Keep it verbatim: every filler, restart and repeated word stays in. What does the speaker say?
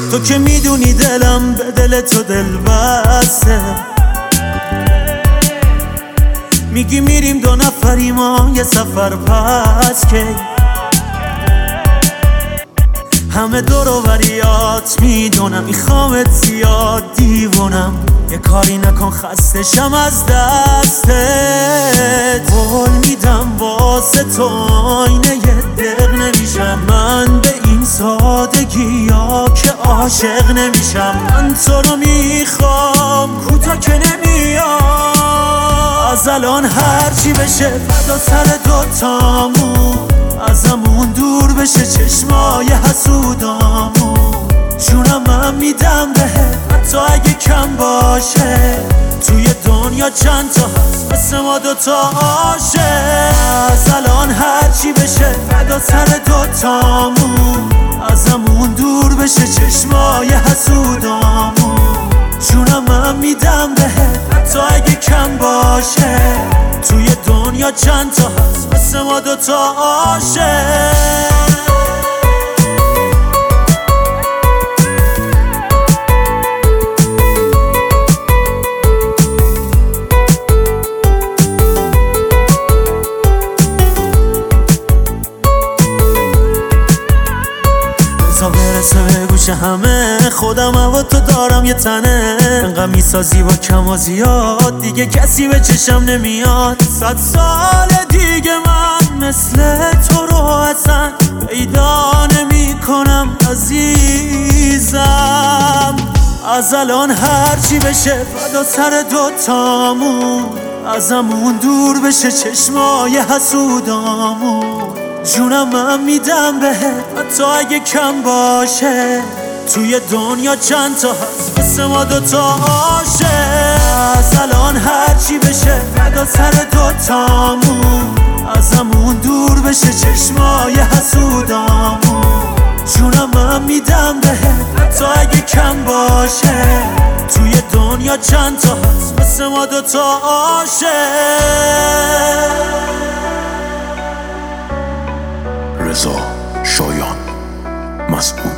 تو که میدونی دلم به دل تو دل بسته، میگی میریم دو نفری ما یه سفر پس که همه دور و بریات میدونم میخوامت زیاد دیوونم، یه کاری نکن خستشم از دستت. قول میدم واسه تو آینه یه دق نمیشم، من به این سادگی ها که عاشق نمیشم. من تو رو میخوام کوتا که نمیام، از الان هرچی بشه فدا سر دوتامون، ازمون دور بشه چشمای حسودامون. جونم من میدم بهت حتی اگه کم باشه، توی دنیا چند تا هست مثل ما دوتا عاشق. از الان هرچی بشه فدا سر دوتامون، ازمون دور بشه چشمای حسودامون. جونم من میدم بهت حتی اگه کم باشه، توی دنیا چند تا هست مثل ما دوتا عاشق. تا برسه به گوش همه خودم هوا تو دارم یه تنه، انقدر میسازی با کم و زیاد دیگه کسی به چشم نمیاد. صد سال دیگه من مثل تو رو اصلا پیدا نمی کنم عزیزم. از الان هرچی بشه فدا سر دوتامون، ازمون دور بشه چشمای حسودامون. جونم من میدم بهت حتی اگه کم باشه، توی دنیا چند تا هست مثل ما دوتا عاشق. از الان هرچی بشه فدا سر دوتامون، ازمون دور بشه چشمای حسودامون. جونم من میدم بهت حتی اگه کم باشه، توی دنیا چند تا هست مثل ما دوتا عاشق. رضا شایان مسئول